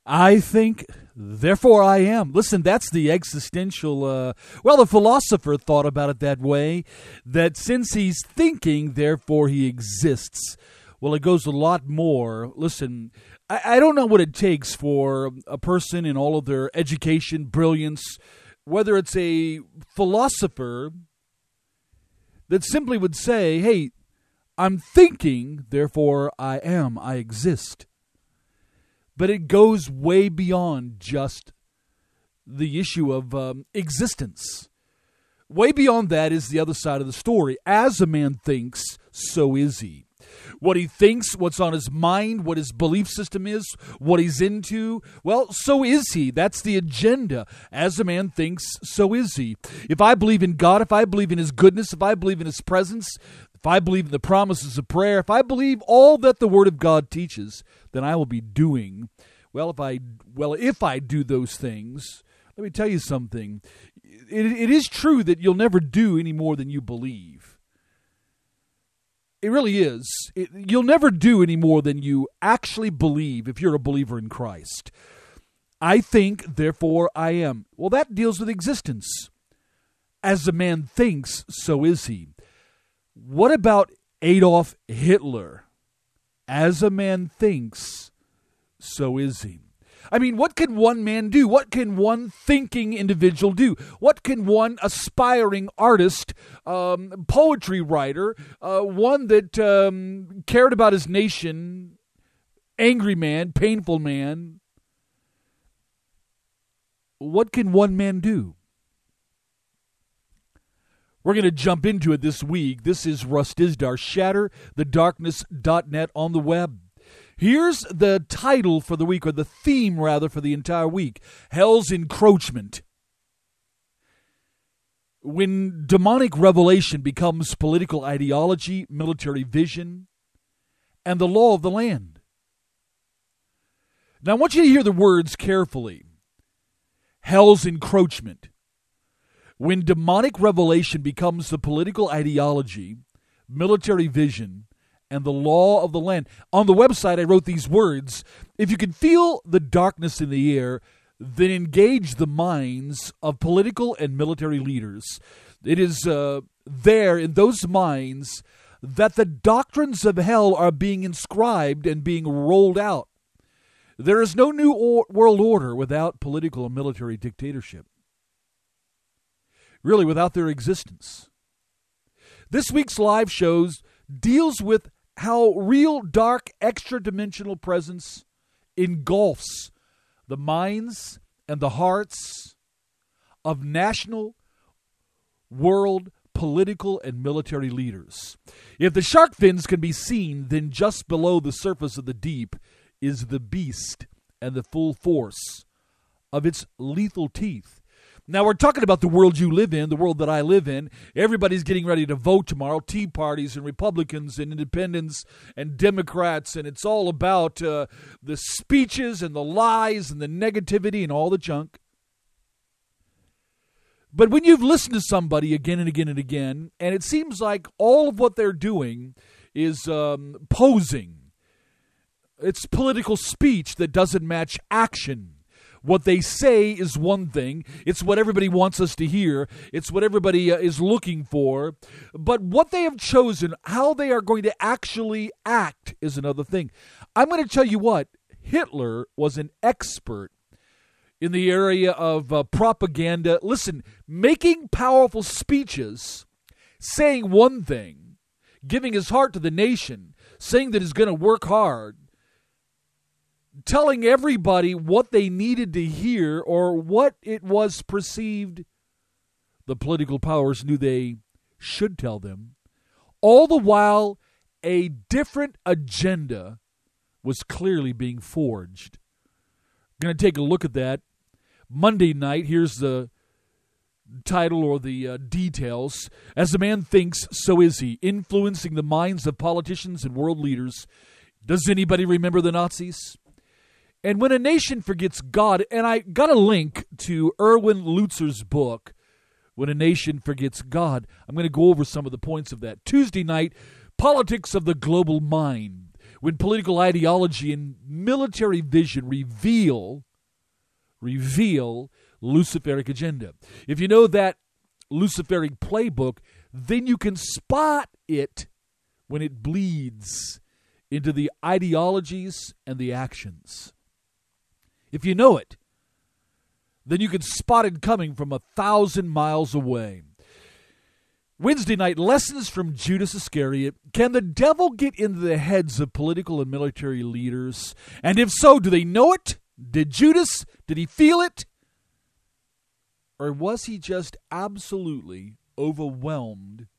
I think, therefore I am. Listen, that's the existential, the philosopher thought about it that way, that since he's thinking, therefore he exists. Well, it goes a lot more. Listen, I don't know what it takes for a person in all of their education, brilliance, whether it's a philosopher that simply would say, hey, I'm thinking, therefore I am, I exist. But it goes way beyond just the issue of existence. Way beyond that is the other side of the story. As a man thinks, so is he. What he thinks, what's on his mind, what his belief system is, what he's into, well, so is he. That's the agenda. As a man thinks, so is he. If I believe in God, if I believe in his goodness, if I believe in his presence, if I believe in the promises of prayer, if I believe all that the Word of God teaches, then I will be doing. If I do those things, let me tell you something. It is true that you'll never do any more than you believe. It really is. You'll never do any more than you actually believe if you're a believer in Christ. I think, therefore I am. Well, that deals with existence. As a man thinks, so is he. What about Adolf Hitler? As a man thinks, so is he. I mean, what can one man do? What can one thinking individual do? What can one aspiring artist, poetry writer, one that cared about his nation, angry man, painful man, what can one man do? We're going to jump into it this week. This is Russ Dizdar, shatterthedarkness.net on the web. Here's the title for the week, or the theme, rather, for the entire week. Hell's Encroachment. When demonic revelation becomes political ideology, military vision, and the law of the land. Now, I want you to hear the words carefully. Hell's encroachment. When demonic revelation becomes the political ideology, military vision, and the law of the land. On the website, I wrote these words. If you can feel the darkness in the air, then engage the minds of political and military leaders. It is there in those minds that the doctrines of hell are being inscribed and being rolled out. There is no new world order without political and military dictatorship. Really, without their existence. This week's live shows deals with how real dark extra-dimensional presence engulfs the minds and the hearts of national, world, political, and military leaders. If the shark fins can be seen, then just below the surface of the deep is the beast and the full force of its lethal teeth. Now, we're talking about the world you live in, the world that I live in. Everybody's getting ready to vote tomorrow. Tea parties and Republicans and independents and Democrats. And it's all about the speeches and the lies and the negativity and all the junk. But when you've listened to somebody again and again and again, and it seems like all of what they're doing is posing. It's political speech that doesn't match action. What they say is one thing. It's what everybody wants us to hear. It's what everybody is looking for. But what they have chosen, how they are going to actually act, is another thing. I'm going to tell you what. Hitler was an expert in the area of propaganda. Listen, making powerful speeches, saying one thing, giving his heart to the nation, saying that he's going to work hard, telling everybody what they needed to hear or what it was perceived the political powers knew they should tell them. All the while, a different agenda was clearly being forged. Going to take a look at that. Monday night, here's the title or the details. As a man thinks, so is he, influencing the minds of politicians and world leaders. Does anybody remember the Nazis? And when a nation forgets God, and I got a link to Erwin Lutzer's book, When a Nation Forgets God. I'm going to go over some of the points of that. Tuesday night, Politics of the Global Mind. when political ideology and military vision reveal Luciferic agenda. If you know that Luciferic playbook, then you can spot it when it bleeds into the ideologies and the actions. If you know it, then you can spot it coming from 1,000 miles away. Wednesday night, lessons from Judas Iscariot. Can the devil get into the heads of political and military leaders? And if so, do they know it? Did he feel it? Or was he just absolutely overwhelmed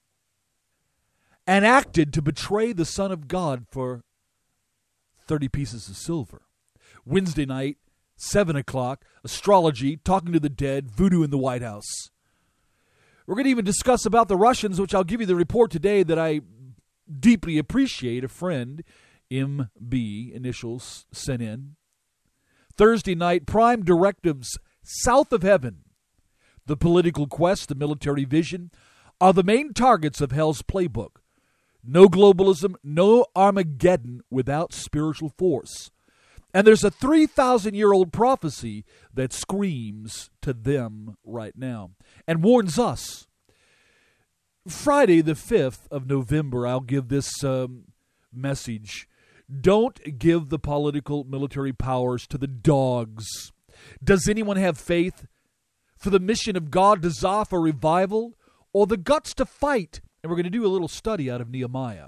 and acted to betray the Son of God for 30 pieces of silver? Wednesday night, 7 o'clock, astrology, talking to the dead, voodoo in the White House. We're going to even discuss about the Russians, which I'll give you the report today that I deeply appreciate. A friend, MB, initials, sent in. Thursday night, prime directives south of heaven. The political quest, the military vision, are the main targets of hell's playbook. No globalism, no Armageddon without spiritual force. And there's a 3,000-year-old prophecy that screams to them right now and warns us. Friday, the 5th of November, I'll give this message. Don't give the political military powers to the dogs. Does anyone have faith for the mission of God to desire for revival or the guts to fight? And we're going to do a little study out of Nehemiah.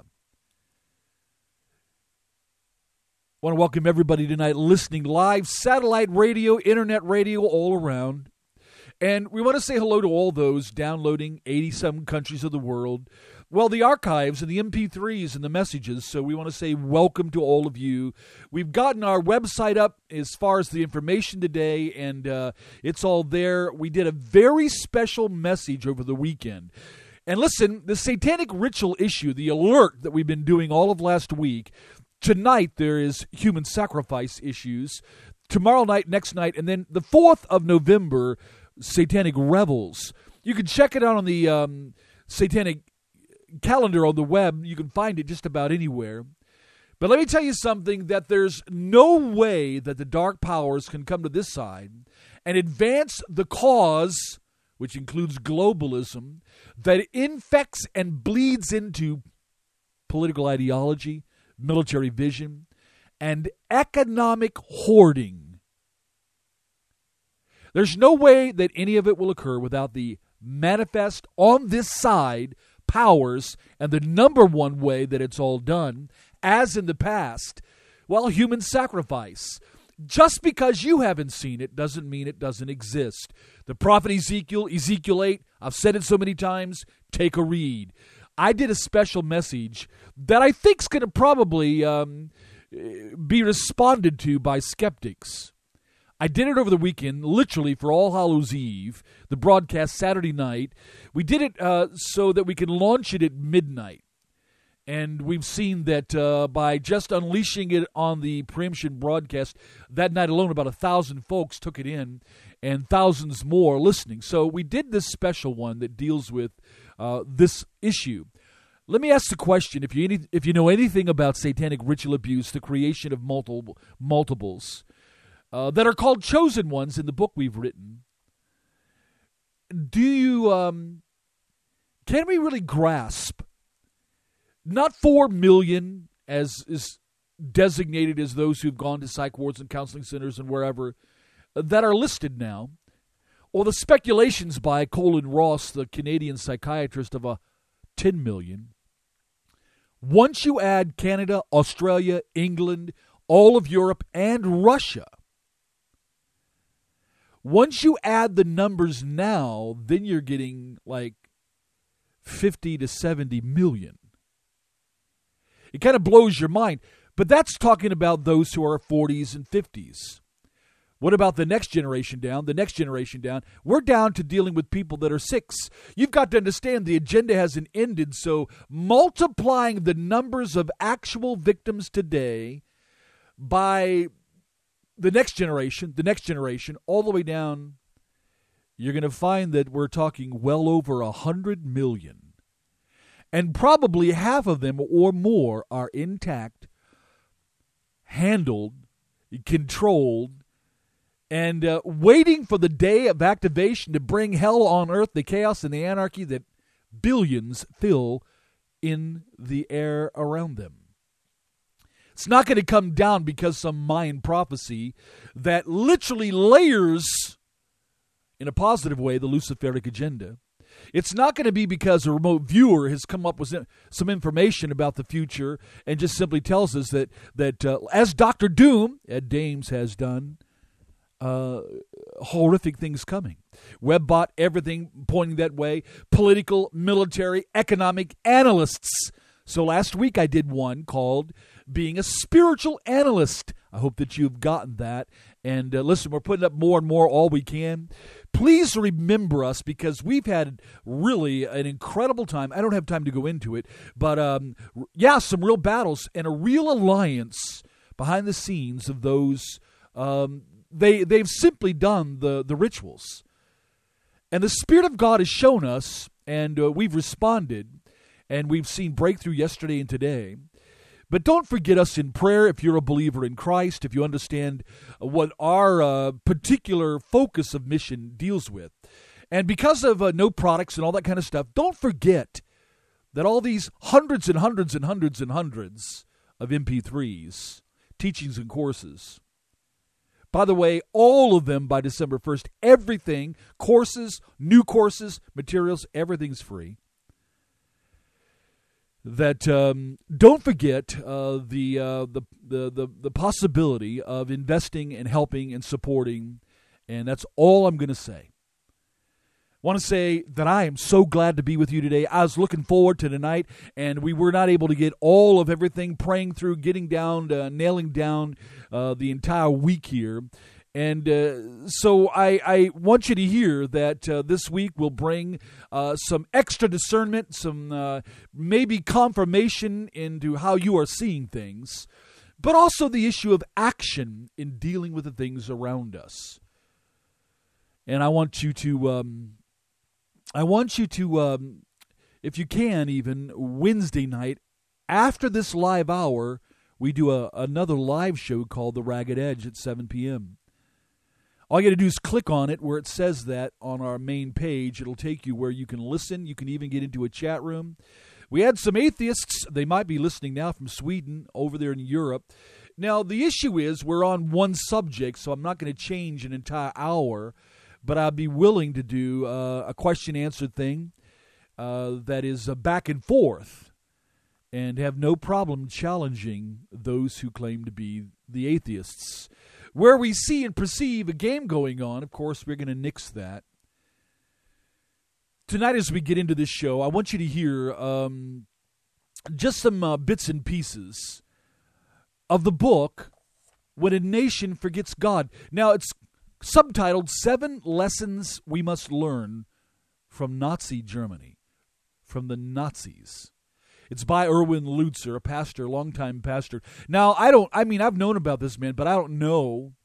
I want to welcome everybody tonight listening live, satellite radio, internet radio, all around. And we want to say hello to all those downloading 87 countries of the world. Well, the archives and the MP3s and the messages, so we want to say welcome to all of you. We've gotten our website up as far as the information today, and it's all there. We did a very special message over the weekend. And listen, the satanic ritual issue, the alert that we've been doing all of last week, tonight there is human sacrifice issues. Tomorrow night, next night, and then the 4th of November, Satanic Revels. You can check it out on the Satanic calendar on the web. You can find it just about anywhere. But let me tell you something, that there's no way that the dark powers can come to this side and advance the cause, which includes globalism, that infects and bleeds into political ideology, military vision, and economic hoarding. There's no way that any of it will occur without the manifest on this side powers, and the number one way that it's all done, as in the past, well, human sacrifice. Just because you haven't seen it doesn't mean it doesn't exist. The prophet Ezekiel 8, I've said it so many times, take a read. I did a special message that I think is going to probably be responded to by skeptics. I did it over the weekend, literally for All Hallows Eve, the broadcast Saturday night. We did it so that we can launch it at midnight. And we've seen that by just unleashing it on the preemption broadcast, that night alone, about 1,000 folks took it in, and thousands more listening. So we did this special one that deals with this issue. Let me ask the question, if you know anything about satanic ritual abuse, the creation of multiples that are called chosen ones in the book we've written, can we really grasp not 4 million, as is designated as those who've gone to psych wards and counseling centers and wherever, that are listed now, or the speculations by Colin Ross, the Canadian psychiatrist, of 10 million. Once you add Canada, Australia, England, all of Europe, and Russia, once you add the numbers now, then you're getting like 50 to 70 million. It kind of blows your mind. But that's talking about those who are 40s and 50s. What about the next generation down? The next generation down, we're down to dealing with people that are 6. You've got to understand the agenda hasn't ended, so multiplying the numbers of actual victims today by the next generation, all the way down, you're going to find that we're talking well over 100 million. And probably half of them or more are intact, handled, controlled, and waiting for the day of activation to bring hell on earth, the chaos and the anarchy that billions fill in the air around them. It's not going to come down because some Mayan prophecy that literally layers, in a positive way, the Luciferic agenda. It's not going to be because a remote viewer has come up with some information about the future and just simply tells us that as Dr. Doom, Ed Dames, has done, horrific things coming. Webbot, everything pointing that way. Political, military, economic analysts. So last week I did one called Being a Spiritual Analyst. I hope that you've gotten that. And listen, we're putting up more and more all we can. Please remember us because we've had really an incredible time. I don't have time to go into it. But some real battles and a real alliance behind the scenes of those. They've simply done the rituals. And the Spirit of God has shown us, and we've responded, and we've seen breakthrough yesterday and today. But don't forget us in prayer if you're a believer in Christ, if you understand what our particular focus of mission deals with. And because of no products and all that kind of stuff, don't forget that all these hundreds and hundreds and hundreds and hundreds of MP3s, teachings and courses, by the way, all of them by December 1st, everything, courses, new courses, materials, everything's free. That don't forget the possibility of investing and helping and supporting, and that's all I'm going to say. I want to say that I am so glad to be with you today. I was looking forward to tonight, and we were not able to get all of everything, praying through, getting down, nailing down the entire week here. And so I want you to hear that this week will bring some extra discernment, some maybe confirmation into how you are seeing things, but also the issue of action in dealing with the things around us. And I want you to, if you can, even Wednesday night, after this live hour, we do another live show called The Ragged Edge at 7 p.m. All you got to do is click on it where it says that on our main page. It'll take you where you can listen. You can even get into a chat room. We had some atheists. They might be listening now from Sweden over there in Europe. Now, the issue is we're on one subject, so I'm not going to change an entire hour, but I'd be willing to do a question-answer thing that is back and forth and have no problem challenging those who claim to be the atheists. Where we see and perceive a game going on, of course, we're going to nix that. Tonight as we get into this show, I want you to hear just some bits and pieces of the book, When a Nation Forgets God. Now, it's subtitled 7 Lessons We Must Learn from Nazi Germany, from the Nazis. It's by Erwin Lutzer, a pastor, longtime pastor. Now, I've known about this man, but I don't know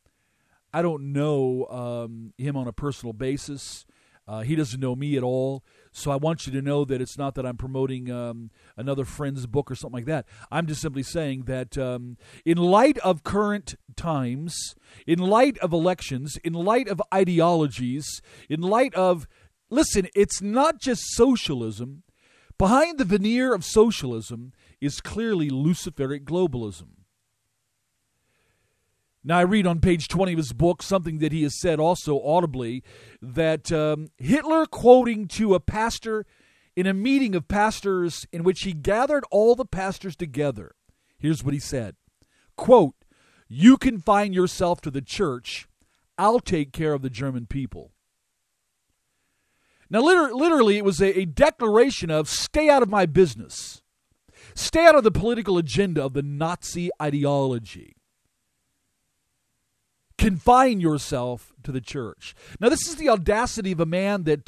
him on a personal basis. He doesn't know me at all. So I want you to know that it's not that I'm promoting another friend's book or something like that. I'm just simply saying that in light of current times, in light of elections, in light of ideologies, in light of, listen, it's not just socialism. Behind the veneer of socialism is clearly Luciferic globalism. Now, I read on page 20 of his book something that he has said also audibly, that Hitler, quoting to a pastor in a meeting of pastors in which he gathered all the pastors together, here's what he said, quote, "You confine yourself to the church. I'll take care of the German people." Now, literally, it was a declaration of stay out of my business. Stay out of the political agenda of the Nazi ideology. Confine yourself to the church. Now, this is the audacity of a man that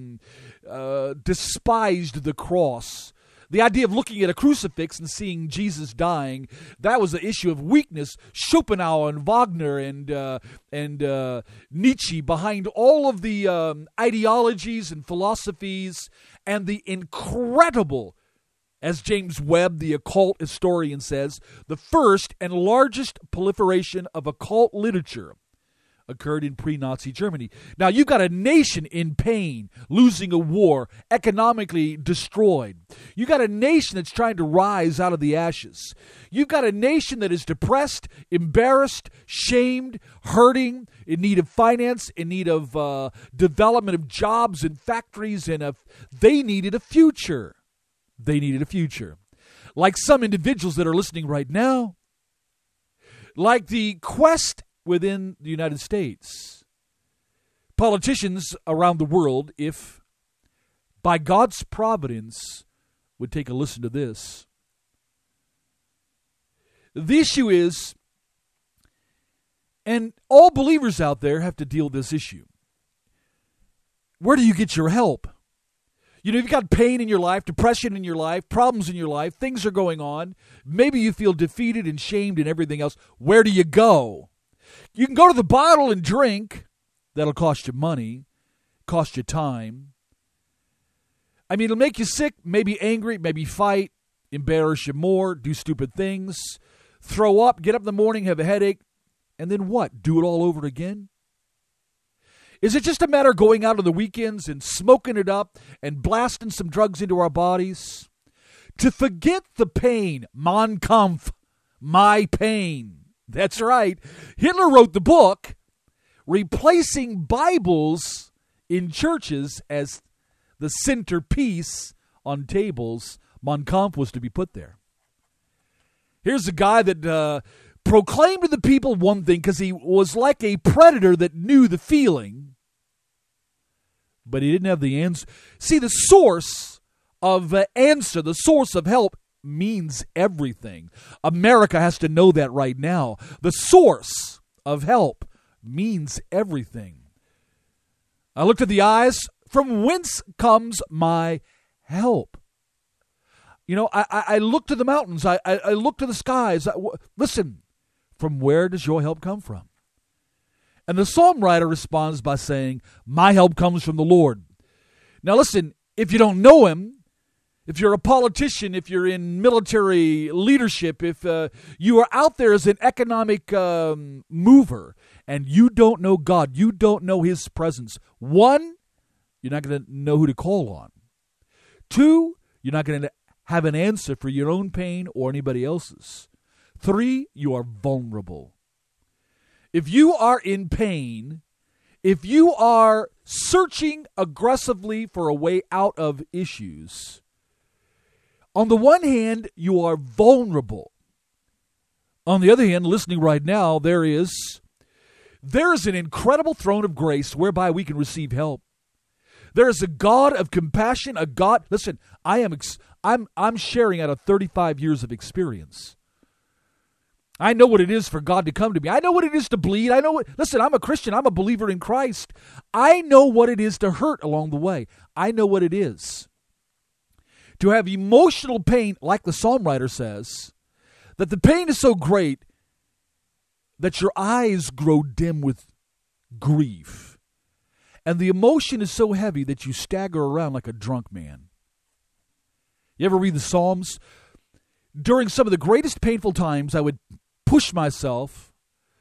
despised the cross. The idea of looking at a crucifix and seeing Jesus dying, that was an issue of weakness. Schopenhauer and Wagner and Nietzsche behind all of the ideologies and philosophies and the incredible As James Webb, the occult historian, says, the first and largest proliferation of occult literature occurred in pre-Nazi Germany. Now, you've got a nation in pain, losing a war, economically destroyed. You've got a nation that's trying to rise out of the ashes. You've got a nation that is depressed, embarrassed, shamed, hurting, in need of finance, in need of development of jobs and factories, and they needed a future. They needed a future. Like some individuals that are listening right now, like the quest within the United States. Politicians around the world, if by God's providence, would take a listen to this. The issue is, and all believers out there have to deal with this issue, where do you get your help? You know, you've got pain in your life, depression in your life, problems in your life, things are going on. Maybe you feel defeated and shamed and everything else. Where do you go? You can go to the bottle and drink. That'll cost you money, cost you time. I mean, it'll make you sick, maybe angry, maybe fight, embarrass you more, do stupid things, throw up, get up in the morning, have a headache, and then what? Do it all over again? Is it just a matter of going out on the weekends and smoking it up and blasting some drugs into our bodies? To forget the pain, Mein Kampf, my pain. That's right. Hitler wrote the book replacing Bibles in churches as the centerpiece on tables. Mein Kampf was to be put there. Here's a guy that proclaimed to the people one thing because he was like a predator that knew the feeling, but he didn't have the answer. See, the source of answer, the source of help, means everything. America has to know that right now. The source of help means everything. I looked at the eyes. From whence comes my help? You know, I look to the mountains. I look to the skies. Listen, from where does your help come from? And the psalm writer responds by saying, my help comes from the Lord. Now listen, if you don't know him, if you're a politician, if you're in military leadership, if you are out there as an economic mover and you don't know God, you don't know his presence. One, you're not going to know who to call on. Two, you're not going to have an answer for your own pain or anybody else's. Three, you are vulnerable. If you are in pain, if you are searching aggressively for a way out of issues, on the one hand, you are vulnerable. On the other hand, listening right now, there is an incredible throne of grace whereby we can receive help. There is a God of compassion, a God. Listen, I'm sharing out of 35 years of experience. I know what it is for God to come to me. I know what it is to bleed. Listen, I'm a Christian. I'm a believer in Christ. I know what it is to hurt along the way. I know what it is to have emotional pain, like the psalm writer says, that the pain is so great that your eyes grow dim with grief. And the emotion is so heavy that you stagger around like a drunk man. You ever read the Psalms? During some of the greatest painful times, I would push myself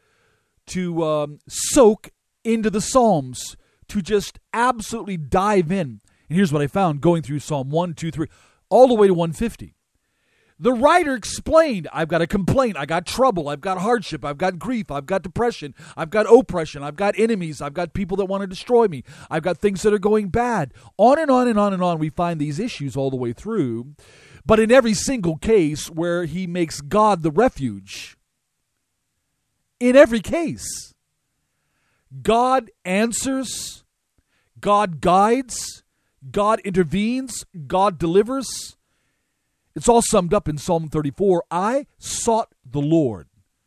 to soak into the Psalms, to just absolutely dive in. And here's what I found going through Psalm 1, 2, 3, all the way to 150. The writer explained, I've got a complaint, I got trouble, I've got hardship, I've got grief, I've got depression, I've got oppression, I've got enemies, I've got people that want to destroy me, I've got things that are going bad. On and on and on and on, we find these issues all the way through. But in every single case where he makes God the refuge, in every case, God answers, God guides, God intervenes, God delivers. It's all summed up in Psalm 34. I sought the Lord,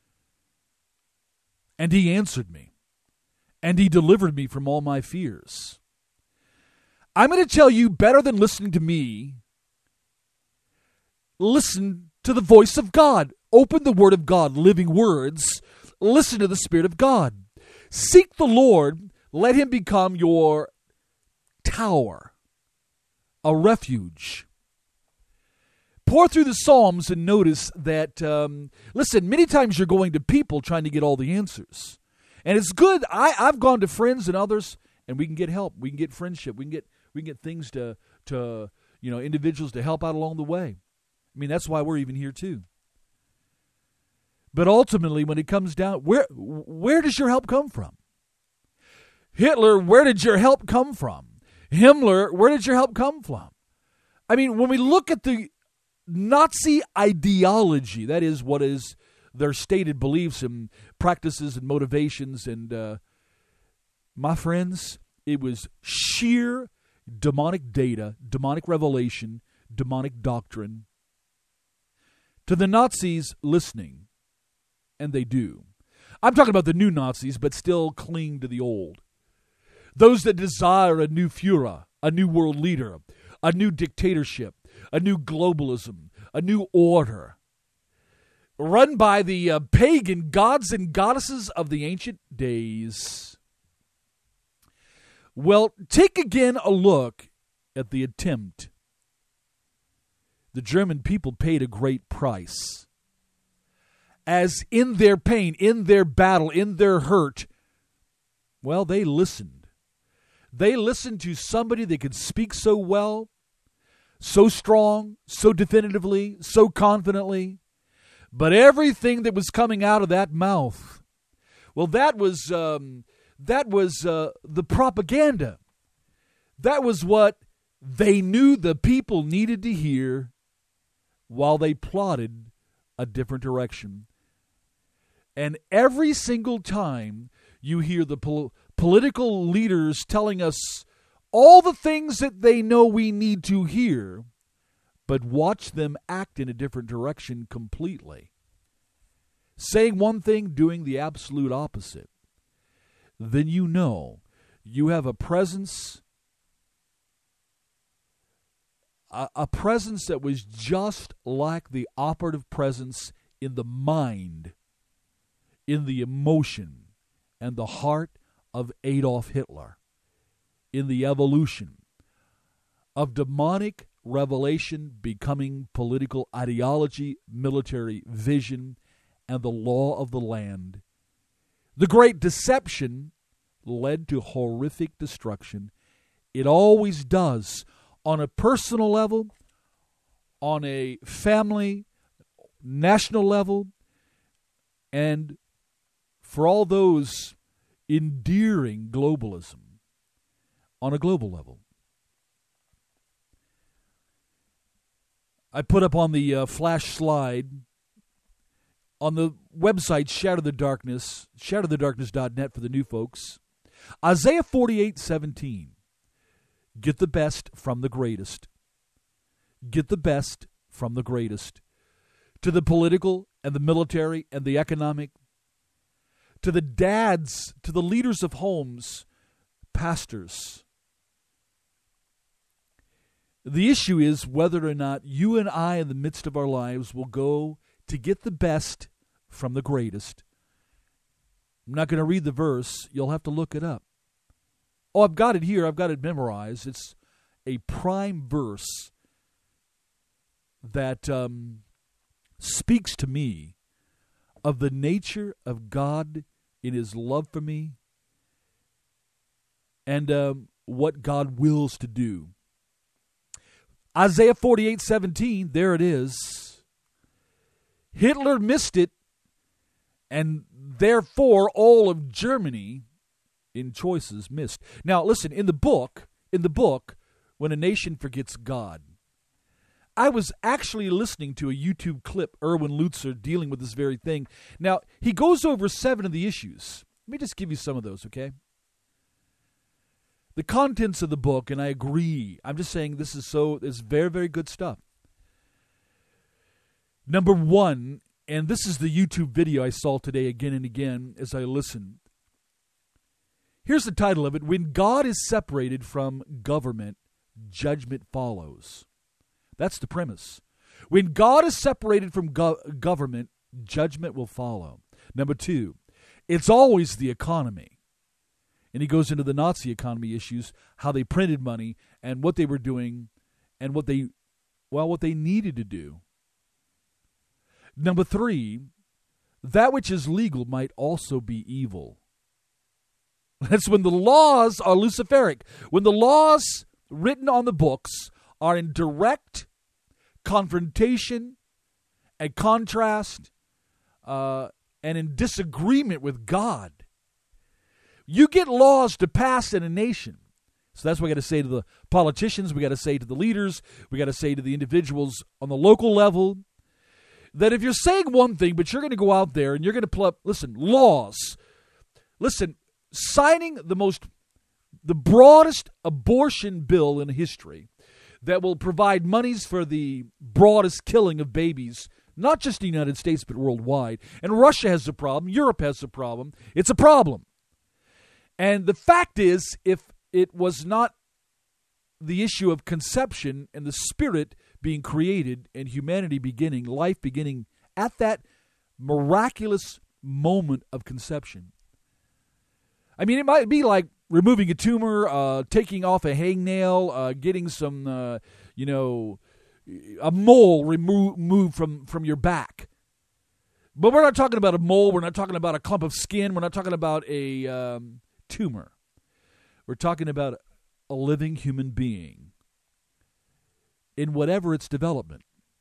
and he answered me, and he delivered me from all my fears. I'm going to tell you, better than listening to me, listen to the voice of God. Open the Word of God, living words. Listen to the Spirit of God. Seek the Lord. Let him become your tower, a refuge. pour through the Psalms and notice that, listen, many times you're going to people trying to get all the answers. And it's good. I've gone to friends and others, and we can get help. We can get friendship. We can get things to individuals to help out along the way. I mean, that's why we're even here too. But ultimately, when it comes down, where does your help come from? Hitler, where did your help come from? Himmler, where did your help come from? I mean, when we look at the Nazi ideology, that is what is their stated beliefs and practices and motivations, and my friends, it was sheer demonic data, demonic revelation, demonic doctrine. To the Nazis listening, and they do. I'm talking about the new Nazis, but still cling to the old. Those that desire a new Führer, a new world leader, a new dictatorship, a new globalism, a new order, run by the pagan gods and goddesses of the ancient days. Well, take again a look at the attempt. The German people paid a great price. As in their pain, in their battle, in their hurt, well, they listened. They listened to somebody that could speak so well, so strong, so definitively, so confidently. But everything that was coming out of that mouth, well, that was the propaganda. That was what they knew the people needed to hear while they plotted a different direction. And every single time you hear the political leaders telling us all the things that they know we need to hear, but watch them act in a different direction completely. Saying one thing, doing the absolute opposite. Then you know you have a presence, a presence that was just like the operative presence in the mind, in the emotion, and the heart of Adolf Hitler, in the evolution of demonic revelation becoming political ideology, military vision, and the law of the land. The great deception led to horrific destruction. It always does, on a personal level, on a family, national level, and for all those endearing globalism on a global level. I put up on the flash slide on the website Shatter the Darkness, shatterthedarkness.net for the new folks, Isaiah 48:17. Get the best from the greatest. Get the best from the greatest. To the political and the military and the economic, to the dads, to the leaders of homes, pastors. The issue is whether or not you and I in the midst of our lives will go to get the best from the greatest. I'm not going to read the verse. You'll have to look it up. Oh, I've got it here. I've got it memorized. It's a prime verse that speaks to me of the nature of God in His love for me and what God wills to do. Isaiah 48:17, there it is. Hitler missed it, and therefore all of Germany in choices missed. Now listen, in the book, When a Nation Forgets God, I was actually listening to a YouTube clip, Erwin Lutzer dealing with this very thing. Now, he goes over 7 of the issues. Let me just give you some of those, okay? The contents of the book, and I agree. I'm just saying this is very, very good stuff. Number 1, and this is the YouTube video I saw today again and again as I listened. Here's the title of it: When God is separated from government, judgment follows. That's the premise. When God is separated from government, judgment will follow. Number 2, it's always the economy. And he goes into the Nazi economy issues, how they printed money and what they were doing and what they needed to do Number 3, that which is legal might also be evil. That's when the laws are Luciferic. When the laws written on the books are in direct confrontation and contrast and in disagreement with God. You get laws to pass in a nation. So that's what we got to say to the politicians. We got to say to the leaders. We got to say to the individuals on the local level that if you're saying one thing, but you're going to go out there and you're going to laws. Listen, signing the broadest abortion bill in history that will provide monies for the broadest killing of babies, not just in the United States, but worldwide. And Russia has a problem. Europe has a problem. It's a problem. And the fact is, if it was not the issue of conception and the spirit being created and humanity beginning, life beginning at that miraculous moment of conception. I mean, it might be like removing a tumor, taking off a hangnail, getting some, a mole removed from your back. But we're not talking about a mole. We're not talking about a clump of skin. We're not talking about a tumor. We're talking about a living human being in whatever its development.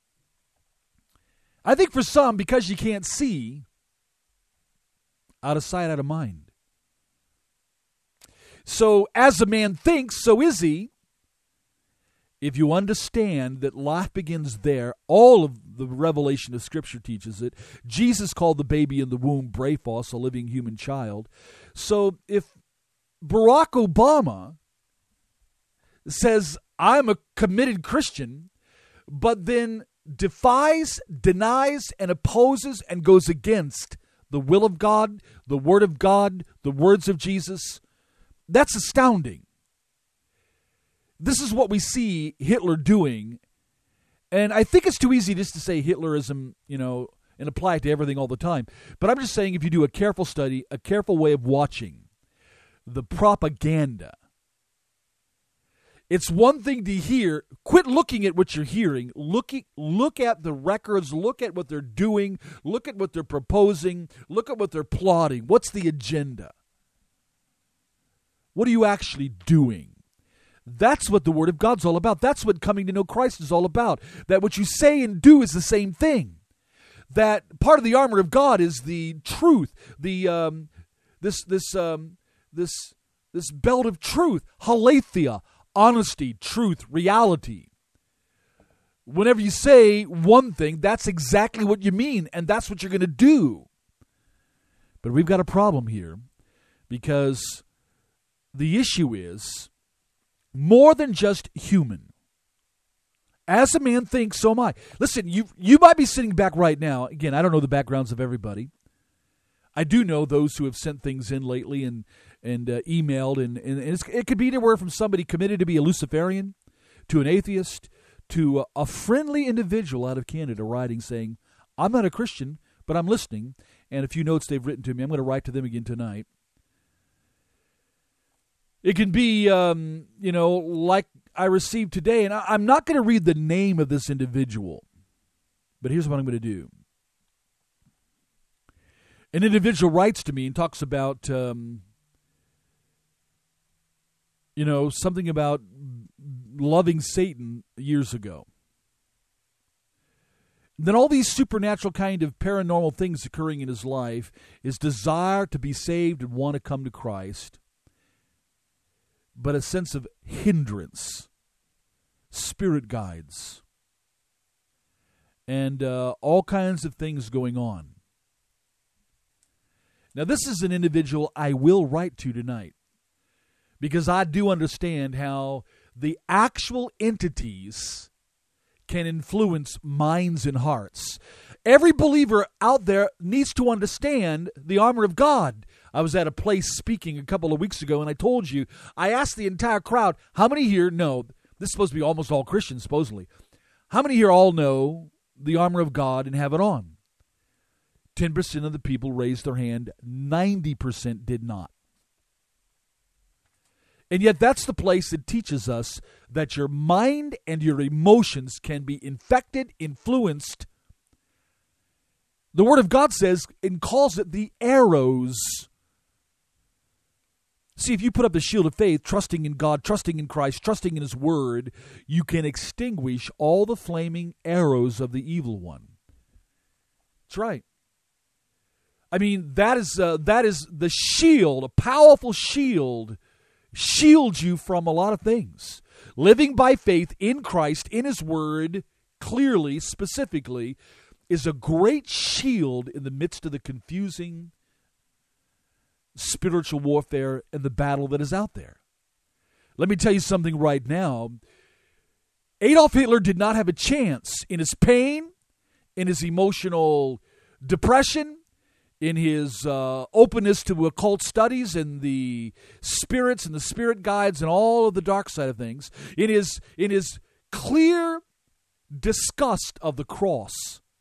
I think for some, because you can't see, out of sight, out of mind. So, as a man thinks, so is he. If you understand that life begins there, all of the revelation of Scripture teaches it. Jesus called the baby in the womb Brephos, a living human child. So, if Barack Obama says, I'm a committed Christian, but then defies, denies, and opposes and goes against the will of God, the Word of God, the words of Jesus, that's astounding. This is what we see Hitler doing. And I think it's too easy just to say Hitlerism, and apply it to everything all the time. But I'm just saying if you do a careful study, a careful way of watching the propaganda, it's one thing to hear. Quit looking at what you're hearing. Look at the records. Look at what they're doing. Look at what they're proposing. Look at what they're plotting. What's the agenda? What are you actually doing? That's what the Word of God's all about. That's what coming to know Christ is all about. That what you say and do is the same thing. That part of the armor of God is the truth. This belt of truth, Haletheia, honesty, truth, reality. Whenever you say one thing, that's exactly what you mean, and that's what you're going to do. But we've got a problem here because the issue is more than just human. As a man thinks, so am I. Listen, you might be sitting back right now. Again, I don't know the backgrounds of everybody. I do know those who have sent things in lately and emailed, and it could be anywhere from somebody committed to be a Luciferian to an atheist to a friendly individual out of Canada writing saying, I'm not a Christian, but I'm listening, and a few notes they've written to me. I'm going to write to them again tonight. It can be, like I received today, and I'm not going to read the name of this individual, but here's what I'm going to do. An individual writes to me and talks about, something about loving Satan years ago. Then all these supernatural kind of paranormal things occurring in his life, his desire to be saved and want to come to Christ, but a sense of hindrance, spirit guides, and all kinds of things going on. Now, this is an individual I will write to tonight because I do understand how the actual entities can influence minds and hearts. Every believer out there needs to understand the armor of God. I was at a place speaking a couple of weeks ago, and I told you, I asked the entire crowd, how many here know, this is supposed to be almost all Christians, supposedly, how many here all know the armor of God and have it on? 10% of the people raised their hand. 90% did not. And yet that's the place that teaches us that your mind and your emotions can be infected, influenced, The Word of God says and calls it the arrows. See, if you put up the shield of faith, trusting in God, trusting in Christ, trusting in His Word, you can extinguish all the flaming arrows of the evil one. That's right. I mean, that is the shield, a powerful shield, shields you from a lot of things. Living by faith in Christ, in His Word, clearly, specifically, is a great shield in the midst of the confusing spiritual warfare and the battle that is out there. Let me tell you something right now. Adolf Hitler did not have a chance in his pain, in his emotional depression, in his openness to occult studies and the spirits and the spirit guides and all of the dark side of things, in his clear disgust of the cross,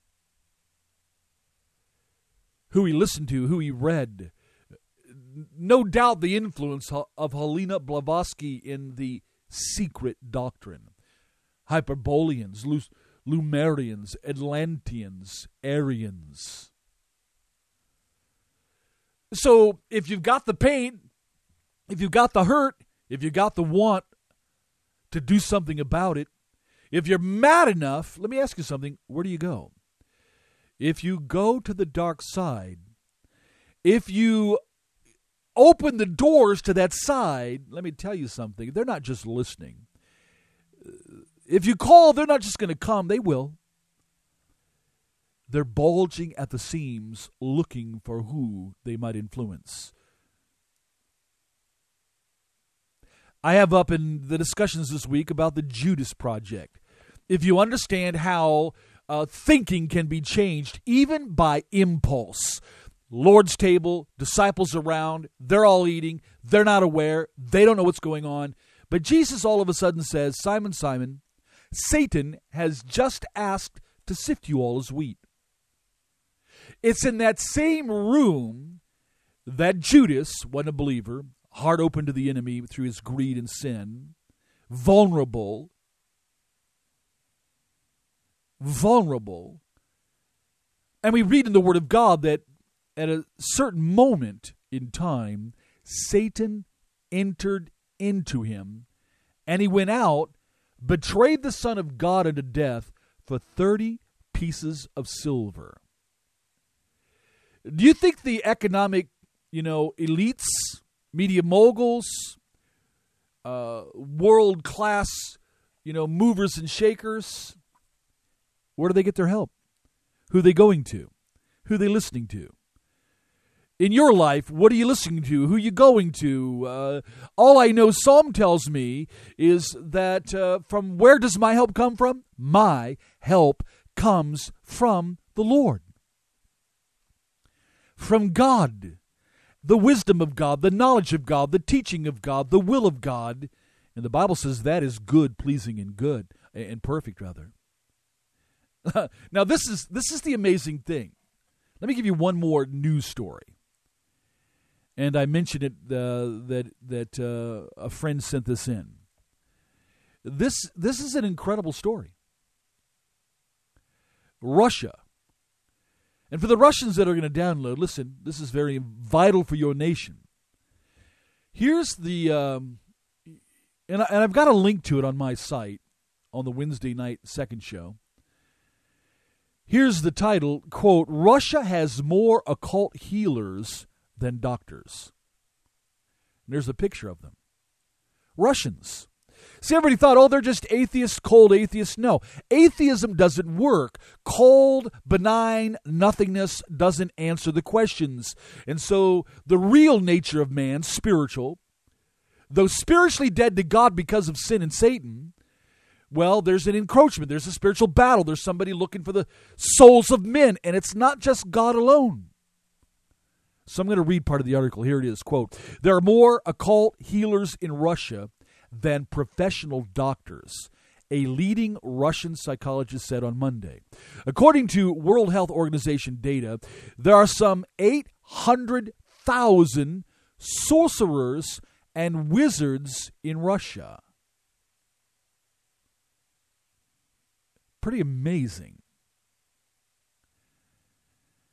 who he listened to, who he read. No doubt the influence of Helena Blavatsky in the secret doctrine. Hyperboreans, Lumerians, Atlanteans, Aryans. So if you've got the pain, if you've got the hurt, if you've got the want to do something about it, if you're mad enough, let me ask you something, where do you go? If you go to the dark side, if you open the doors to that side, let me tell you something, they're not just listening. If you call, they're not just going to come, they will. They're bulging at the seams, looking for who they might influence. I have up in the discussions this week about the Judas Project. If you understand how thinking can be changed even by impulse, Lord's table, disciples around, they're all eating, they're not aware, they don't know what's going on. But Jesus all of a sudden says, Simon, Simon, Satan has just asked to sift you all as wheat. It's in that same room that Judas, wasn't a believer, heart open to the enemy through his greed and sin, vulnerable, and we read in the Word of God that at a certain moment in time, Satan entered into him, and he went out, betrayed the Son of God unto death for 30 pieces of silver. Do you think the economic, elites, media moguls, world-class, movers and shakers, where do they get their help? Who are they going to? Who are they listening to? In your life, what are you listening to? Who are you going to? All I know Psalm tells me is that from where does my help come from? My help comes from the Lord. From God. The wisdom of God, the knowledge of God, the teaching of God, the will of God. And the Bible says that is good, pleasing, and good, and perfect, rather. Now, this is the amazing thing. Let me give you one more news story. And I mentioned it that a friend sent this in. This is an incredible story. Russia. And for the Russians that are going to download, listen, this is very vital for your nation. Here's the, and I've got a link to it on my site on the Wednesday night second show. Here's the title, quote, Russia has more occult healers than doctors. And there's a picture of them. Russians. See, everybody thought, they're just atheists, cold atheists. No, atheism doesn't work. Cold, benign nothingness doesn't answer the questions. And so the real nature of man, spiritual, though spiritually dead to God because of sin and Satan, well, there's an encroachment. There's a spiritual battle. There's somebody looking for the souls of men, and it's not just God alone. So I'm going to read part of the article. Here it is, quote, there are more occult healers in Russia than professional doctors, a leading Russian psychologist said on Monday. According to World Health Organization data, there are some 800,000 sorcerers and wizards in Russia. Pretty amazing.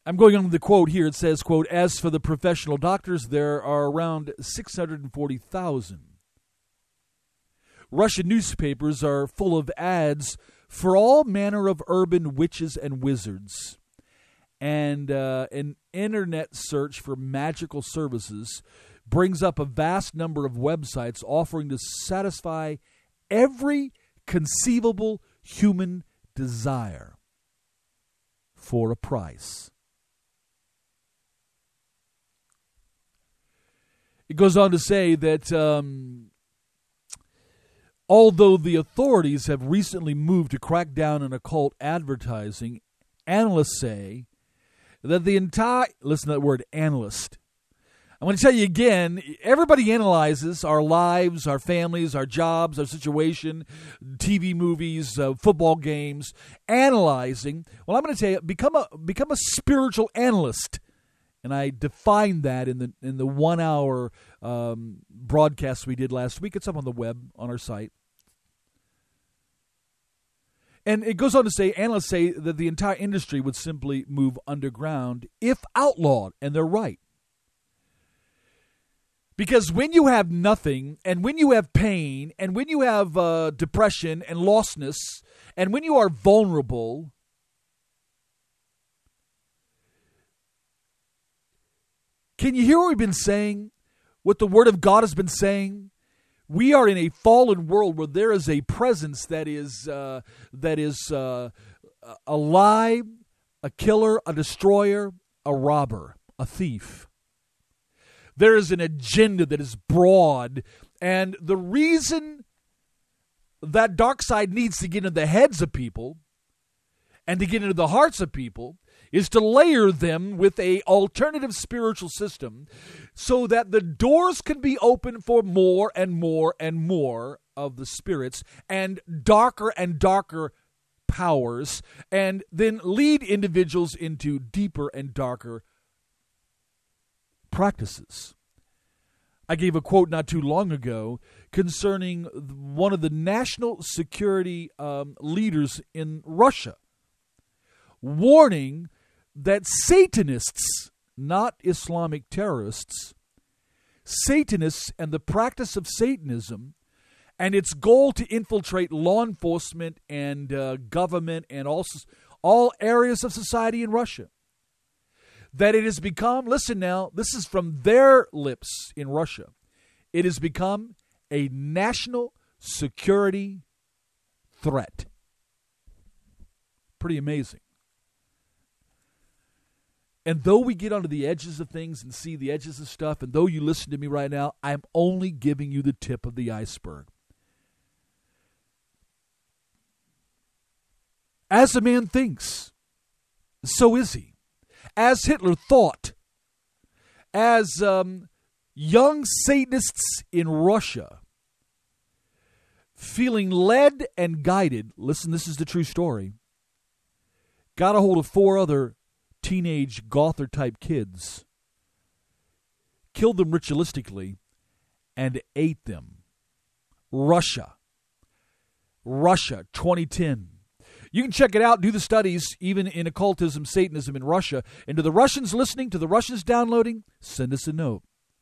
I'm going on the quote here. It says, quote, as for the professional doctors, there are around 640,000. Russian newspapers are full of ads for all manner of urban witches and wizards. And an internet search for magical services brings up a vast number of websites offering to satisfy every conceivable human desire for a price. It goes on to say that although the authorities have recently moved to crack down on occult advertising, analysts say that the entire, listen to that word, analyst. I'm going to tell you again, everybody analyzes our lives, our families, our jobs, our situation, TV movies, football games, analyzing. Well, I'm going to tell you, become a spiritual analyst. And I defined that in the 1 hour broadcast we did last week. It's up on the web on our site. And it goes on to say, analysts say that the entire industry would simply move underground if outlawed, and they're right. Because when you have nothing, and when you have pain, and when you have depression and lostness, and when you are vulnerable, can you hear what we've been saying? What the Word of God has been saying? We are in a fallen world where there is a presence that is alive, a killer, a destroyer, a robber, a thief. There is an agenda that is broad, and the reason that dark side needs to get into the heads of people and to get into the hearts of people is to layer them with a alternative spiritual system so that the doors can be open for more and more and more of the spirits and darker powers, and then lead individuals into deeper and darker practices. I gave a quote not too long ago concerning one of the national security leaders in Russia, warning that Satanists, not Islamic terrorists, Satanists and the practice of Satanism and its goal to infiltrate law enforcement and government and also all areas of society in Russia, that it has become, listen now, this is from their lips in Russia, it has become a national security threat. Pretty amazing. And though we get onto the edges of things and see the edges of stuff, and though you listen to me right now, I'm only giving you the tip of the iceberg. As a man thinks, so is he. As Hitler thought, as young Satanists in Russia, feeling led and guided, listen, this is the true story, got a hold of 4 other teenage Gother-type kids, killed them ritualistically, and ate them. Russia, 2010. You can check it out, do the studies, even in occultism, Satanism in Russia. And to the Russians listening, to the Russians downloading, send us a note.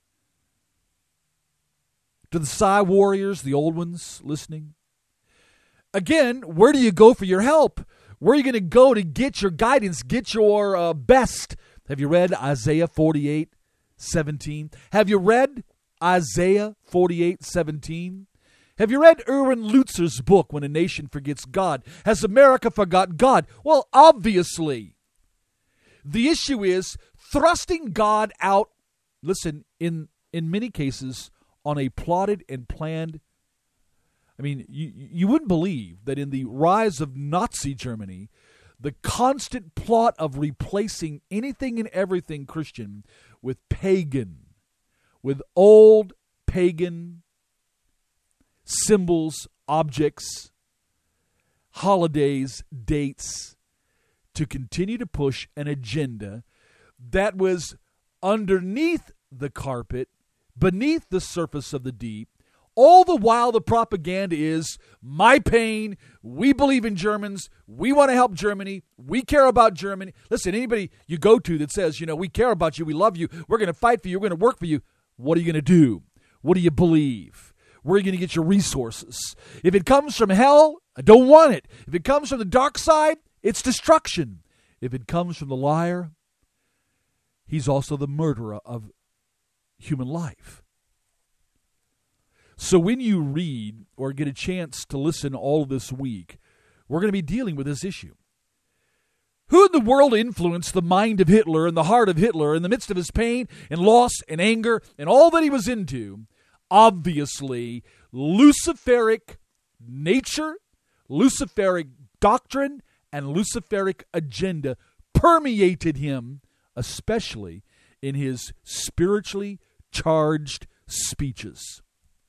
To the Psy warriors, the old ones listening. Again, where do you go for your help? Where are you going to go to get your guidance, get your best? Have you read Isaiah 48:17? Have you read Isaiah 48:17? Have you read Erwin Lutzer's book, When a Nation Forgets God? Has America forgot God? Well, obviously. The issue is thrusting God out, listen, in many cases, on a plotted and planned. I mean, you wouldn't believe that in the rise of Nazi Germany, the constant plot of replacing anything and everything Christian with pagan, with old pagan symbols, objects, holidays, dates, to continue to push an agenda that was underneath the carpet, beneath the surface of the deep, All the while the propaganda is my pain, we believe in Germans, we want to help Germany, we care about Germany. Listen, anybody you go to that says, we care about you, we love you, we're going to fight for you, we're going to work for you, what are you going to do? What do you believe? Where are you going to get your resources? If it comes from hell, I don't want it. If it comes from the dark side, it's destruction. If it comes from the liar, he's also the murderer of human life. So when you read or get a chance to listen all this week, we're going to be dealing with this issue. Who in the world influenced the mind of Hitler and the heart of Hitler in the midst of his pain and loss and anger and all that he was into? Obviously, Luciferic nature, Luciferic doctrine, and Luciferic agenda permeated him, especially in his spiritually charged speeches.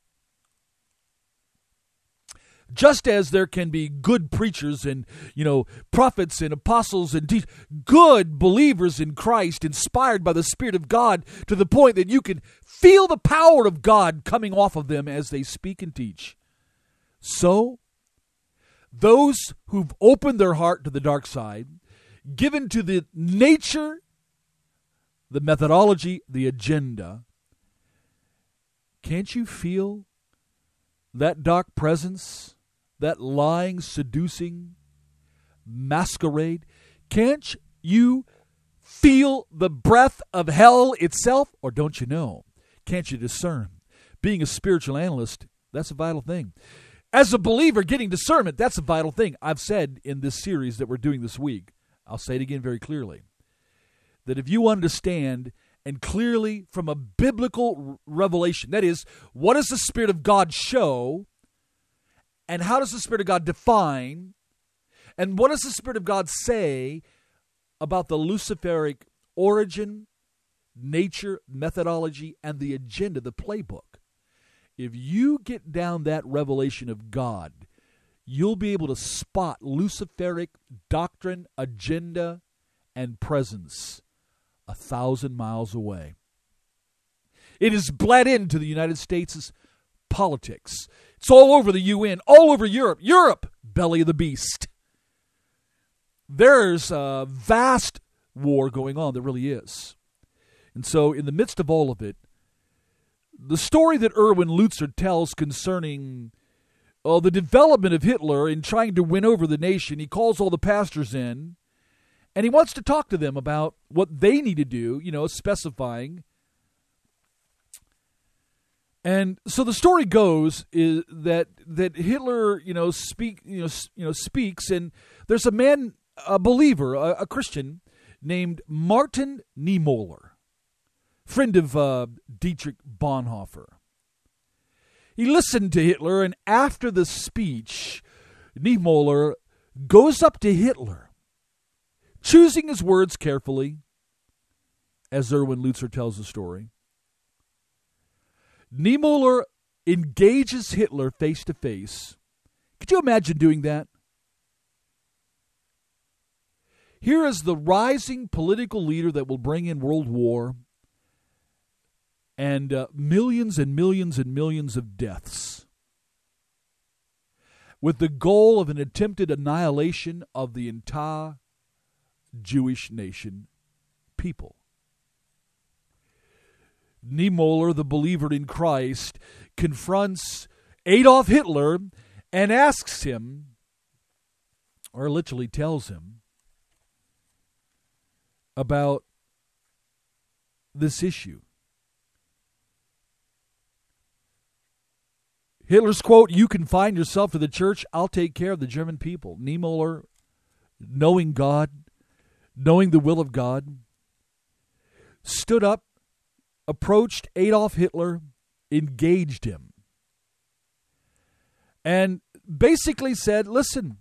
Just as there can be good preachers and, prophets and apostles and good believers in Christ, inspired by the Spirit of God to the point that you can feel the power of God coming off of them as they speak and teach. So, those who've opened their heart to the dark side, given to the nature, the methodology, the agenda, can't you feel that dark presence? That lying, seducing masquerade? Can't you feel the breath of hell itself? Or don't you know? Can't you discern? Being a spiritual analyst, that's a vital thing. As a believer, getting discernment, that's a vital thing. I've said in this series that we're doing this week, I'll say it again very clearly, that if you understand and clearly from a biblical revelation, that is, what does the Spirit of God show? And how does the Spirit of God define? And what does the Spirit of God say about the Luciferic origin, nature, methodology, and the agenda, the playbook? If you get down that revelation of God, you'll be able to spot Luciferic doctrine, agenda, and presence 1,000 miles away. It is bled into the United States' politics. It's all over the UN, all over Europe. Europe, belly of the beast. There's a vast war going on, there really is. And so in the midst of all of it, the story that Erwin Lutzer tells concerning the development of Hitler in trying to win over the nation, he calls all the pastors in, and he wants to talk to them about what they need to do, specifying. And so the story goes is that Hitler, speaks, and there's a man, a believer, a Christian named Martin Niemöller, friend of Dietrich Bonhoeffer. He listened to Hitler, and after the speech, Niemöller goes up to Hitler, choosing his words carefully, as Erwin Lutzer tells the story. Niemöller engages Hitler face to face. Could you imagine doing that? Here is the rising political leader that will bring in world war and millions and millions and millions of deaths, with the goal of an attempted annihilation of the entire Jewish nation people. Niemöller, the believer in Christ, confronts Adolf Hitler and asks him, or literally tells him, about this issue. Hitler's quote, "You confine yourself to the church, I'll take care of the German people." Niemöller, knowing God, knowing the will of God, stood up, approached Adolf Hitler, engaged him, and basically said, listen,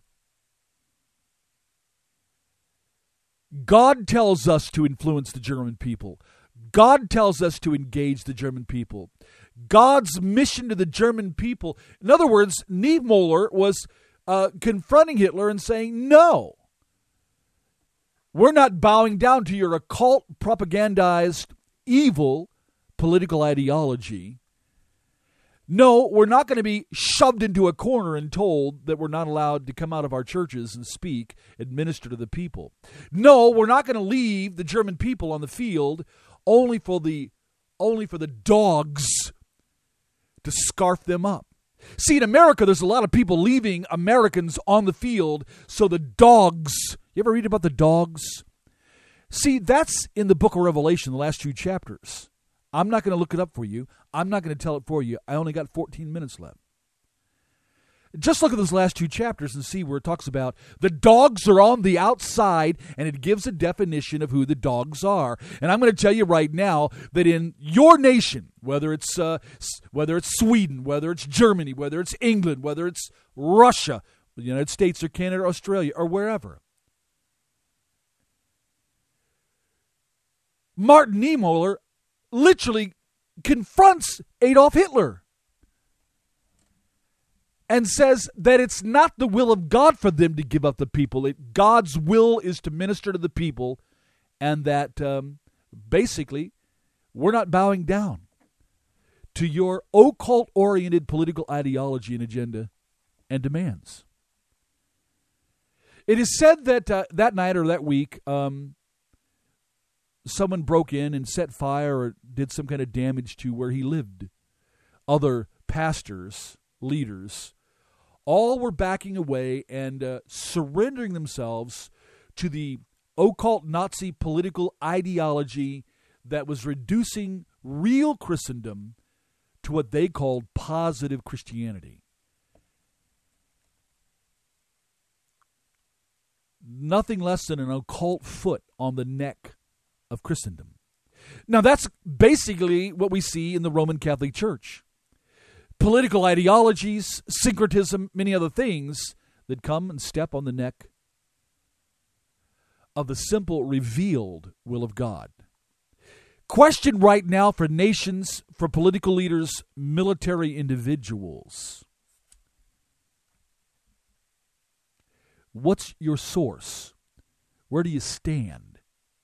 God tells us to influence the German people. God tells us to engage the German people. God's mission to the German people. In other words, Niemöller was confronting Hitler and saying, no, we're not bowing down to your occult, propagandized, evil political ideology. No, we're not going to be shoved into a corner and told that we're not allowed to come out of our churches and speak and minister to the people. No, we're not going to leave the German people on the field only for the dogs to scarf them up. See, in America, there's a lot of people leaving Americans on the field so the dogs. You ever read about the dogs? See, that's in the book of Revelation, the last 2 chapters. I'm not going to look it up for you. I'm not going to tell it for you. I only got 14 minutes left. Just look at those last 2 chapters and see where it talks about the dogs are on the outside, and it gives a definition of who the dogs are. And I'm going to tell you right now that in your nation, whether it's Sweden, whether it's Germany, whether it's England, whether it's Russia, the United States or Canada or Australia or wherever, Martin Niemöller literally confronts Adolf Hitler and says that it's not the will of God for them to give up the people. God's will is to minister to the people, and that basically we're not bowing down to your occult-oriented political ideology and agenda and demands. It is said that that night or that week, someone broke in and set fire or did some kind of damage to where he lived. Other pastors, leaders, all were backing away and surrendering themselves to the occult Nazi political ideology that was reducing real Christendom to what they called positive Christianity. Nothing less than an occult foot on the neck of Christendom. Now, that's basically what we see in the Roman Catholic Church. Political ideologies, syncretism, many other things that come and step on the neck of the simple revealed will of God. Question right now for nations, for political leaders, military individuals. What's your source? Where do you stand?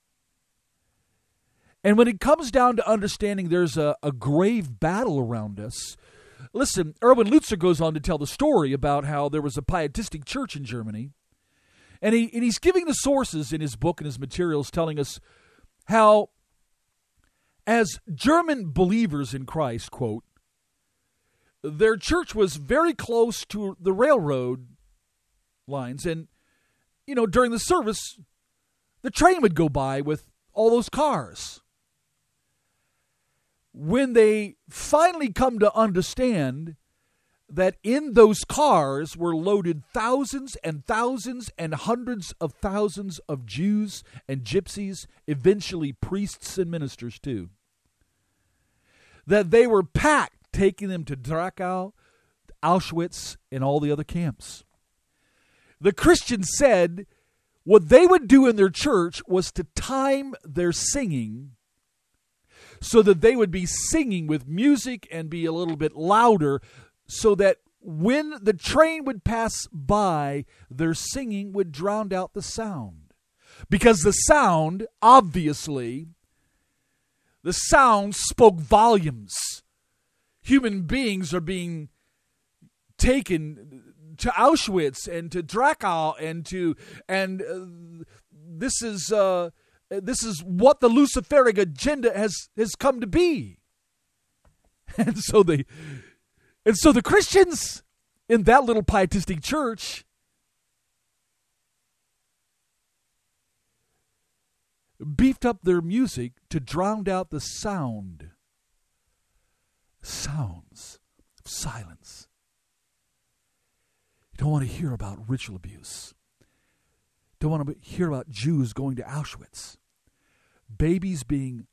And when it comes down to understanding there's a grave battle around us, listen, Erwin Lutzer goes on to tell the story about how there was a pietistic church in Germany, and he's giving the sources in his book and his materials telling us how, as German believers in Christ, quote, their church was very close to the railroad lines, and, you know, during the service, the train would go by with all those cars. When they finally come to understand that in those cars were loaded thousands and thousands and hundreds of thousands of Jews and gypsies, eventually priests and ministers too, that they were packed, taking them to Dachau, Auschwitz, and all the other camps. The Christians said what they would do in their church was to time their singing so that they would be singing with music and be a little bit louder, so that when the train would pass by, their singing would drown out the sound. Because the sound, obviously, the sound spoke volumes. Human beings are being taken to Auschwitz and to Dachau this is what the Luciferic agenda has come to be. And so the Christians in that little pietistic church beefed up their music to drown out the sounds of silence. You don't want to hear about ritual abuse. Don't want to hear about Jews going to Auschwitz. Babies being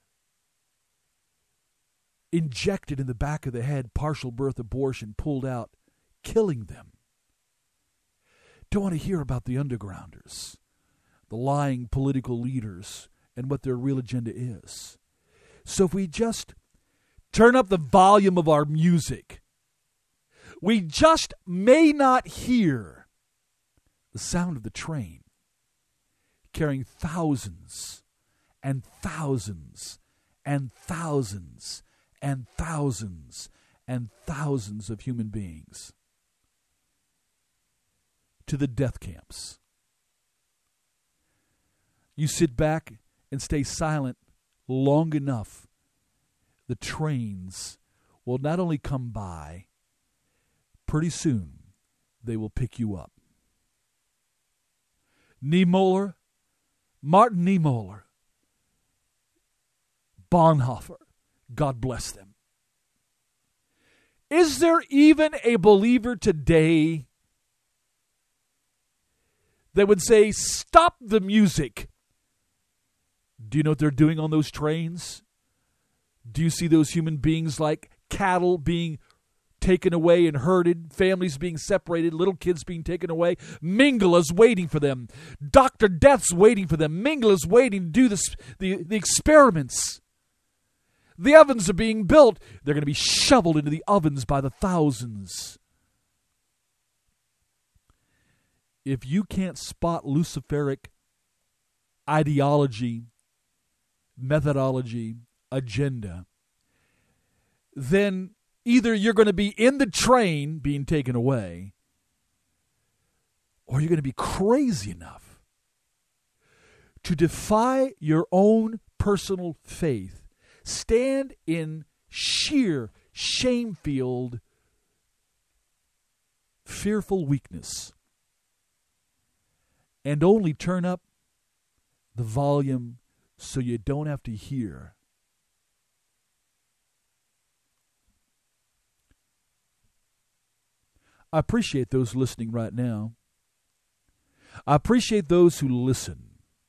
injected in the back of the head, partial birth abortion, pulled out, killing them. Don't want to hear about the undergrounders, the lying political leaders, and what their real agenda is. So if we just turn up the volume of our music, we just may not hear the sound of the train carrying thousands and thousands and thousands and thousands and thousands of human beings to the death camps. You sit back and stay silent long enough, the trains will not only come by, pretty soon they will pick you up. Niemöller, Martin Niemöller, Bonhoeffer, God bless them. Is there even a believer today that would say, stop the music? Do you know what they're doing on those trains? Do you see those human beings like cattle being taken away and herded, families being separated, little kids being taken away? Mengele's waiting for them. Dr. Death's waiting for them. Mengele's waiting to do the experiments. The ovens are being built. They're going to be shoveled into the ovens by the thousands. If you can't spot Luciferic ideology, methodology, agenda, then either you're going to be in the train being taken away, or you're going to be crazy enough to defy your own personal faith, stand in sheer, shame-filled, fearful weakness, and only turn up the volume so you don't have to hear. I appreciate those listening right now. I appreciate those who listen.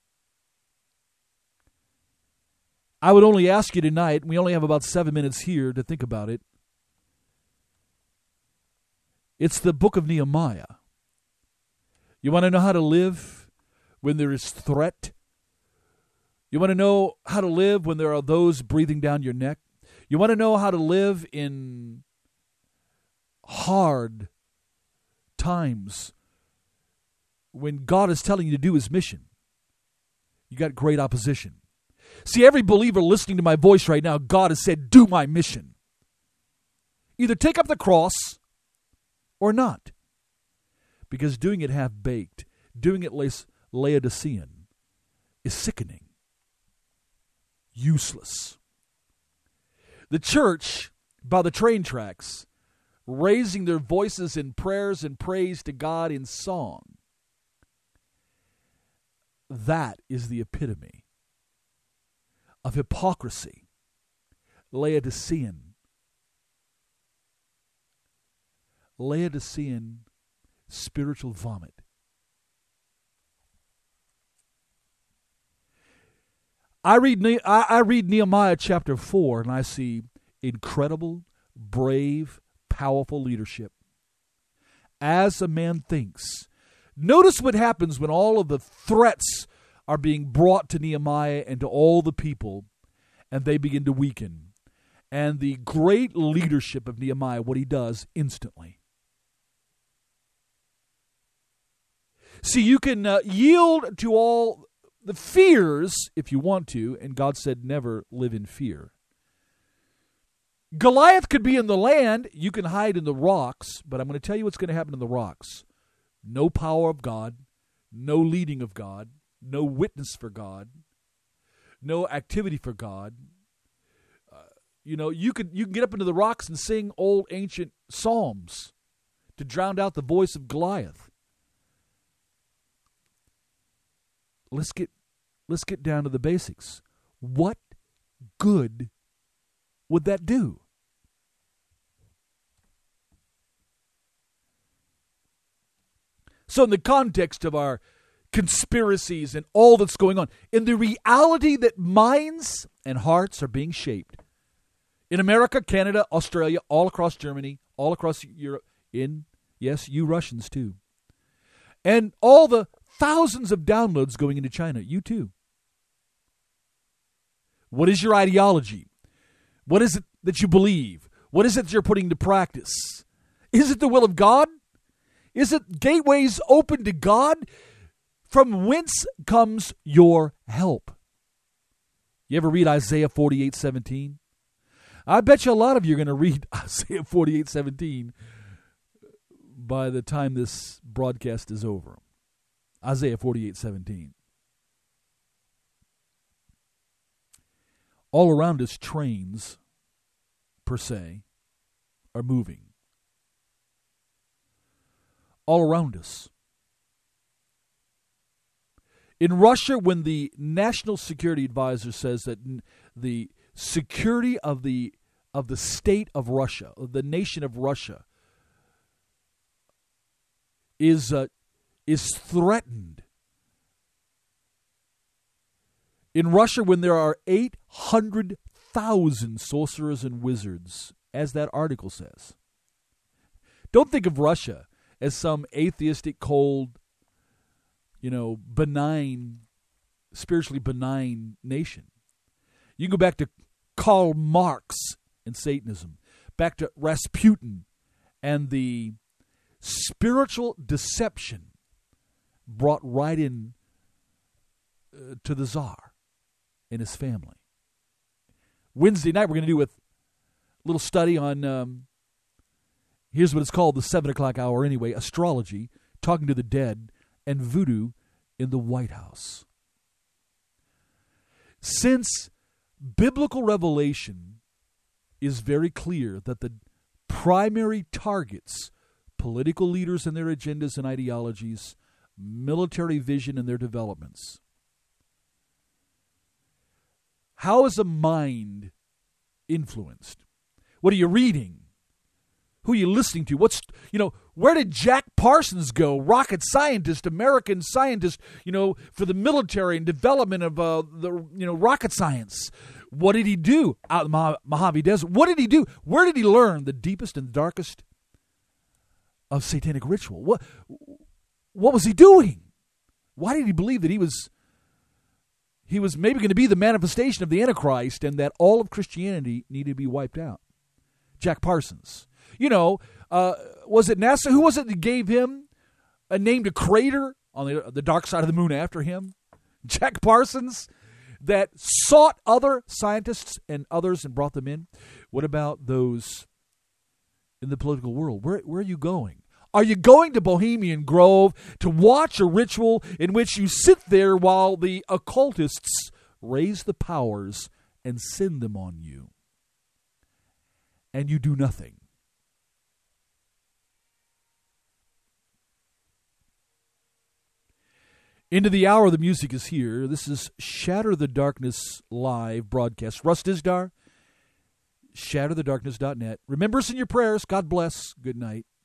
I would only ask you tonight, we only have about 7 minutes here to think about it. It's the book of Nehemiah. You want to know how to live when there is threat? You want to know how to live when there are those breathing down your neck? You want to know how to live in hard times when God is telling you to do His mission? You got great opposition. See, every believer listening to my voice right now, God has said, do my mission. Either take up the cross or not. Because doing it half-baked, doing it Laodicean, is sickening, useless. The church, by the train tracks, raising their voices in prayers and praise to God in song, that is the epitome of hypocrisy, Laodicean spiritual vomit. I read Nehemiah chapter 4, and I see incredible, brave, powerful leadership. As a man thinks. Notice what happens when all of the threats are being brought to Nehemiah and to all the people, and they begin to weaken. And the great leadership of Nehemiah, what he does instantly. See, you can yield to all the fears if you want to, and God said never live in fear. Goliath could be in the land, you can hide in the rocks, but I'm going to tell you what's going to happen in the rocks. No power of God, no leading of God, no witness for God, no activity for God. You can get up into the rocks and sing old ancient psalms to drown out the voice of Goliath. Let's get down to the basics. What good would that do? So in the context of our conspiracies and all that's going on, in the reality that minds and hearts are being shaped, in America, Canada, Australia, all across Germany, all across Europe, yes, you Russians too, and all the thousands of downloads going into China, you too. What is your ideology? What is it that you believe? What is it that you're putting to practice? Is it the will of God? Is it gateways open to God? From whence comes your help? You ever read Isaiah 48:17? I bet you a lot of you are going to read Isaiah 48:17 by the time this broadcast is over. Isaiah 48:17. All around us, trains, per se, are moving. All around us. In Russia, when the National Security Advisor says that the security of the state of Russia, of the nation of Russia, is threatened. In Russia, when there are 800,000 sorcerers and wizards, as that article says. Don't think of Russia as some atheistic, cold, benign, spiritually benign nation. You can go back to Karl Marx and Satanism, back to Rasputin and the spiritual deception brought right in to the Tsar and his family. Wednesday night, we're going to do a little study on, here's what it's called, the 7 o'clock hour anyway, astrology, talking to the dead, and voodoo in the White House. Since biblical revelation is very clear that the primary targets, political leaders and their agendas and ideologies, military vision and their developments. How is a mind influenced? What are you reading? Who are you listening to? Where did Jack Parsons go? Rocket scientist, American scientist, for the military and development of rocket science. What did he do out in the Mojave Desert? What did he do? Where did he learn the deepest and darkest of satanic ritual? What was he doing? Why did he believe that he was maybe going to be the manifestation of the Antichrist and that all of Christianity needed to be wiped out? Jack Parsons. Was it NASA? Who was it that gave him named a crater on the dark side of the moon after him? Jack Parsons, that sought other scientists and others and brought them in. What about those in the political world? Where are you going? Are you going to Bohemian Grove to watch a ritual in which you sit there while the occultists raise the powers and send them on you? And you do nothing. Into the hour, the music is here. This is Shatter the Darkness live broadcast. Russ Dizdar, shatterthedarkness.net. Remember us in your prayers. God bless. Good night.